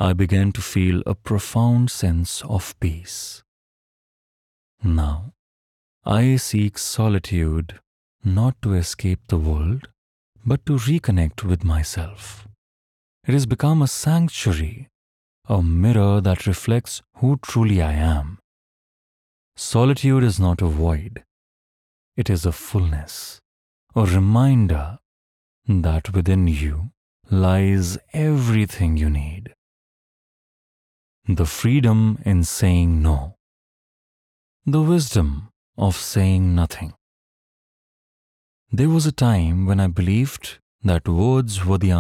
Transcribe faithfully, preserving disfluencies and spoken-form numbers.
I began to feel a profound sense of peace. Now, I seek solitude not to escape the world, but to reconnect with myself. It has become a sanctuary, a mirror that reflects who truly I am. Solitude is not a void, it is a fullness, a reminder that within you lies everything you need. The freedom in saying no, the wisdom of saying nothing. There was a time when I believed that words were the